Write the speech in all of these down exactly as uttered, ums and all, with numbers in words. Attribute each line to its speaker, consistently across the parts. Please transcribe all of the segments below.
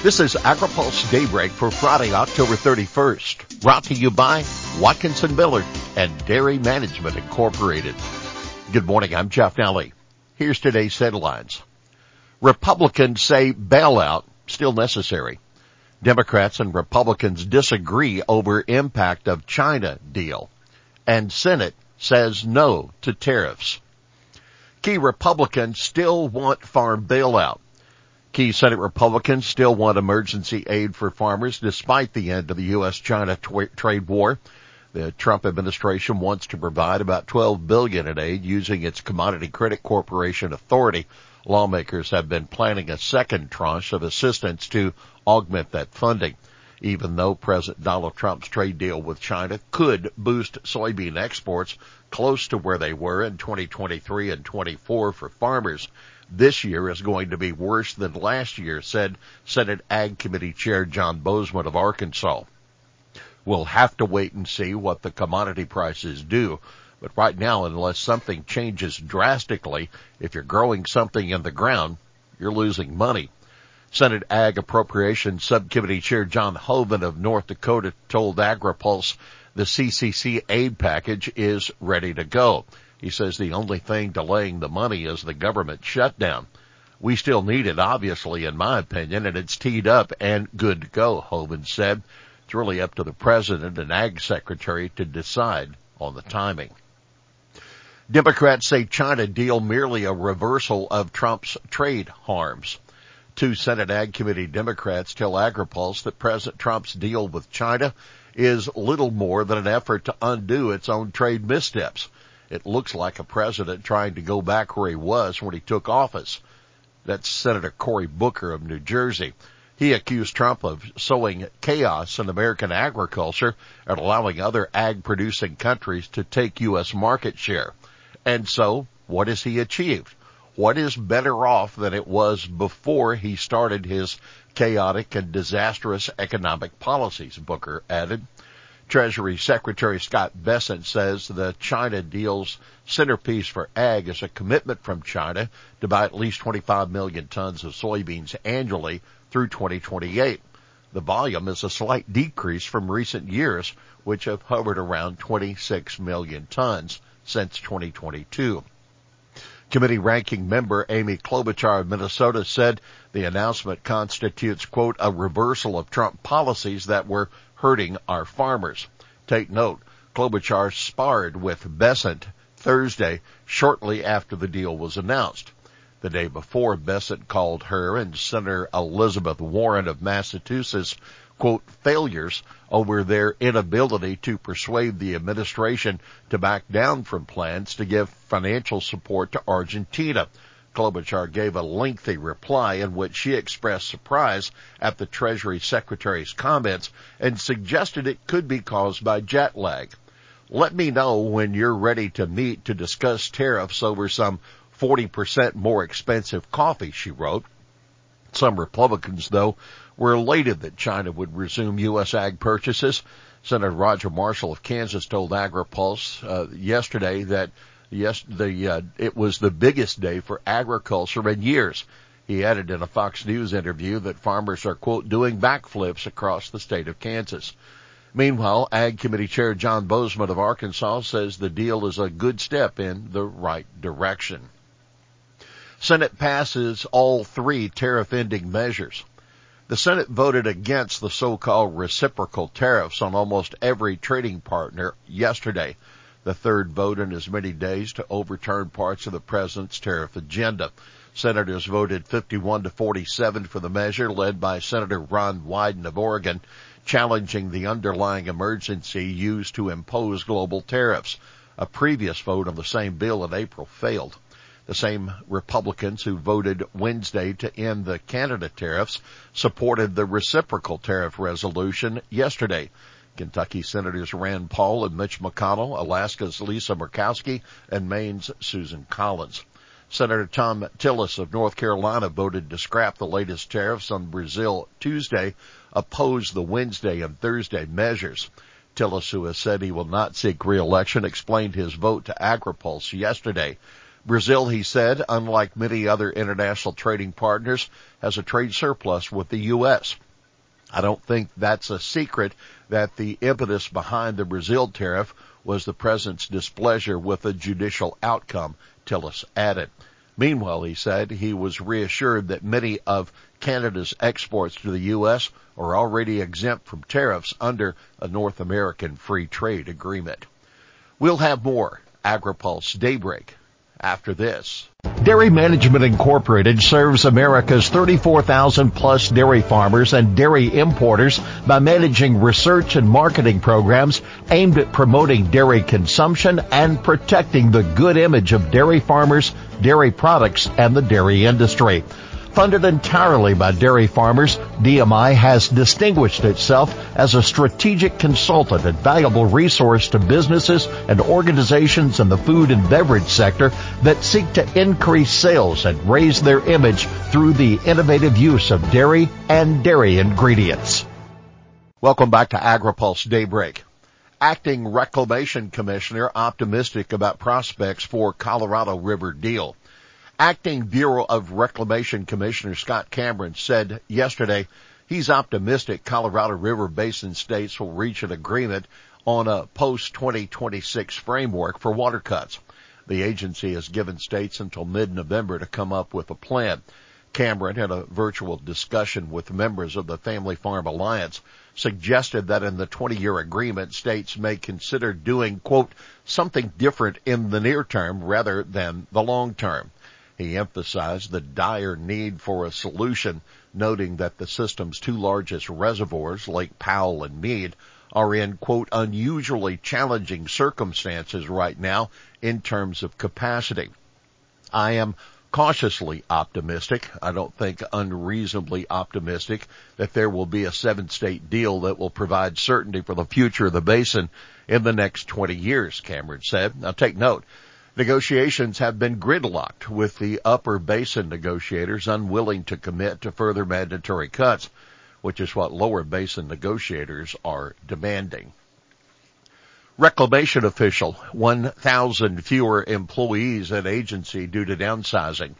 Speaker 1: This is AgriPulse Daybreak for Friday, October thirty-first. Brought to you by Watkinson Miller and Dairy Management Incorporated. Good morning, I'm Jeff Nally. Here's today's headlines. Republicans say bailout still necessary. Democrats and Republicans disagree over impact of China deal. And Senate says no to tariffs. Key Republicans still want farm bailout. Key Senate Republicans still want emergency aid for farmers despite the end of the U S China tw- trade war. The Trump administration wants to provide about twelve billion dollars in aid using its Commodity Credit Corporation authority. Lawmakers have been planning a second tranche of assistance to augment that funding. Even though President Donald Trump's trade deal with China could boost soybean exports close to where they were in twenty twenty-three and twenty-four for farmers, this year is going to be worse than last year, said Senate Ag Committee Chair John Boozman of Arkansas. We'll have to wait and see what the commodity prices do. But right now, unless something changes drastically, if you're growing something in the ground, you're losing money. Senate Ag Appropriations Subcommittee Chair John Hoeven of North Dakota told AgriPulse the C C C aid package is ready to go. He says the only thing delaying the money is the government shutdown. We still need it, obviously, in my opinion, and it's teed up and good to go, Hoeven said. It's really up to the president and ag secretary to decide on the timing. Democrats say China deal merely a reversal of Trump's trade harms. Two Senate Ag Committee Democrats tell AgriPulse that President Trump's deal with China is little more than an effort to undo its own trade missteps. It looks like a president trying to go back where he was when he took office. That's Senator Cory Booker of New Jersey. He accused Trump of sowing chaos in American agriculture and allowing other ag-producing countries to take U S market share. And so, what has he achieved? What is better off than it was before he started his chaotic and disastrous economic policies, Booker added. Treasury Secretary Scott Bessent says the China deal's centerpiece for ag is a commitment from China to buy at least twenty-five million tons of soybeans annually through twenty twenty-eight. The volume is a slight decrease from recent years, which have hovered around twenty-six million tons since twenty twenty-two. Committee ranking member Amy Klobuchar of Minnesota said the announcement constitutes, quote, a reversal of Trump policies that were hurting our farmers. Take note, Klobuchar sparred with Bessent Thursday shortly after the deal was announced. The day before, Bessent called her and Senator Elizabeth Warren of Massachusetts, quote, failures over their inability to persuade the administration to back down from plans to give financial support to Argentina. Klobuchar gave a lengthy reply in which she expressed surprise at the Treasury Secretary's comments and suggested it could be caused by jet lag. Let me know when you're ready to meet to discuss tariffs over some forty percent more expensive coffee, she wrote. Some Republicans, though, were elated that China would resume U S ag purchases. Senator Roger Marshall of Kansas told AgriPulse uh, yesterday that yes, the uh, it was the biggest day for agriculture in years. He added in a Fox News interview that farmers are, quote, doing backflips across the state of Kansas. Meanwhile, Ag Committee Chair John Boozman of Arkansas says the deal is a good step in the right direction. Senate passes all three tariff-ending measures. The Senate voted against the so-called reciprocal tariffs on almost every trading partner yesterday, the third vote in as many days to overturn parts of the president's tariff agenda. Senators voted fifty-one to forty-seven for the measure, led by Senator Ron Wyden of Oregon, challenging the underlying emergency used to impose global tariffs. A previous vote on the same bill in April failed. The same Republicans who voted Wednesday to end the Canada tariffs supported the reciprocal tariff resolution yesterday. Kentucky Senators Rand Paul and Mitch McConnell, Alaska's Lisa Murkowski, and Maine's Susan Collins. Senator Tom Tillis of North Carolina voted to scrap the latest tariffs on Brazil Tuesday, opposed the Wednesday and Thursday measures. Tillis, who has said he will not seek re-election, explained his vote to AgriPulse yesterday. Brazil, he said, unlike many other international trading partners, has a trade surplus with the U S. I don't think that's a secret that the impetus behind the Brazil tariff was the president's displeasure with the judicial outcome, Tillis added. Meanwhile, he said he was reassured that many of Canada's exports to the U S are already exempt from tariffs under a North American free trade agreement. We'll have more AgriPulse Daybreak after this. Dairy Management Incorporated serves America's thirty-four thousand plus dairy farmers and dairy importers by managing research and marketing programs aimed at promoting dairy consumption and protecting the good image of dairy farmers, dairy products, and the dairy industry. Funded entirely by dairy farmers, D M I has distinguished itself as a strategic consultant and valuable resource to businesses and organizations in the food and beverage sector that seek to increase sales and raise their image through the innovative use of dairy and dairy ingredients. Welcome back to AgriPulse Daybreak. Acting Reclamation Commissioner optimistic about prospects for Colorado River deal. Acting Bureau of Reclamation Commissioner Scott Cameron said yesterday he's optimistic Colorado River Basin states will reach an agreement on a post twenty twenty-six framework for water cuts. The agency has given states until mid-November to come up with a plan. Cameron, in a virtual discussion with members of the Family Farm Alliance, suggested that in the twenty-year agreement, states may consider doing, quote, something different in the near term rather than the long term. He emphasized the dire need for a solution, noting that the system's two largest reservoirs, Lake Powell and Meade, are in, quote, unusually challenging circumstances right now in terms of capacity. I am cautiously optimistic, I don't think unreasonably optimistic, that there will be a seven-state deal that will provide certainty for the future of the basin in the next twenty years, Cameron said. Now take note. Negotiations have been gridlocked, with the upper basin negotiators unwilling to commit to further mandatory cuts, which is what lower basin negotiators are demanding. Reclamation official, one thousand fewer employees at agency due to downsizing.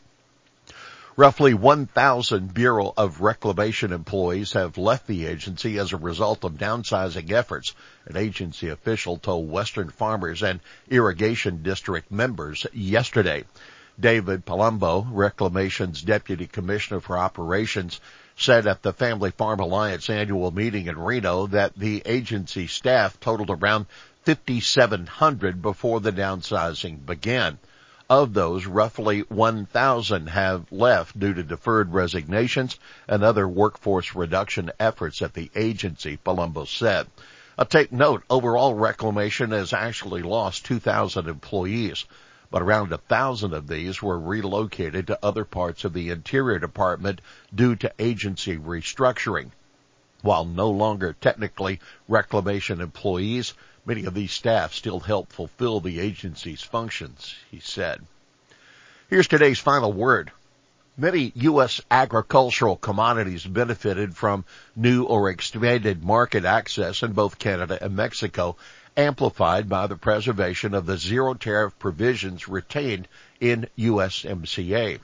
Speaker 1: Roughly one thousand Bureau of Reclamation employees have left the agency as a result of downsizing efforts, an agency official told Western Farmers and Irrigation District members yesterday. David Palumbo, Reclamation's Deputy Commissioner for Operations, said at the Family Farm Alliance annual meeting in Reno that the agency staff totaled around fifty-seven hundred before the downsizing began. Of those, roughly one thousand have left due to deferred resignations and other workforce reduction efforts at the agency, Palumbo said. Uh, take note, overall Reclamation has actually lost two thousand employees, but around one thousand of these were relocated to other parts of the Interior Department due to agency restructuring. While no longer technically Reclamation employees, many of these staff still help fulfill the agency's functions, he said. Here's today's final word. Many U S agricultural commodities benefited from new or expanded market access in both Canada and Mexico, amplified by the preservation of the zero tariff provisions retained in U S M C A.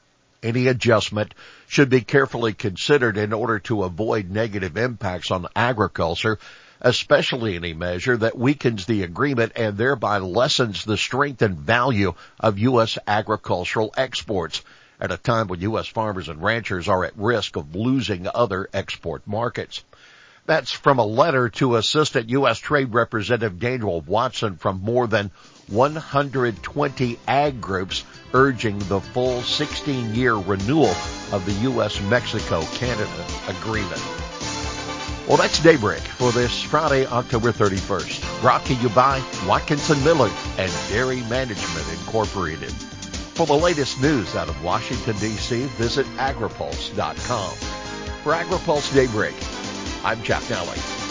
Speaker 1: Any adjustment should be carefully considered in order to avoid negative impacts on agriculture, especially any measure that weakens the agreement and thereby lessens the strength and value of U S agricultural exports at a time when U S farmers and ranchers are at risk of losing other export markets. That's from a letter to Assistant U S Trade Representative Daniel Watson from more than one hundred twenty ag groups urging the full sixteen-year renewal of the U S Mexico Canada agreement. Well, that's Daybreak for this Friday, October thirty-first. Brought to you by Watkinson Miller and Dairy Management Incorporated. For the latest news out of Washington, D C, visit agripulse dot com. For AgriPulse Daybreak, I'm Jeff Nally.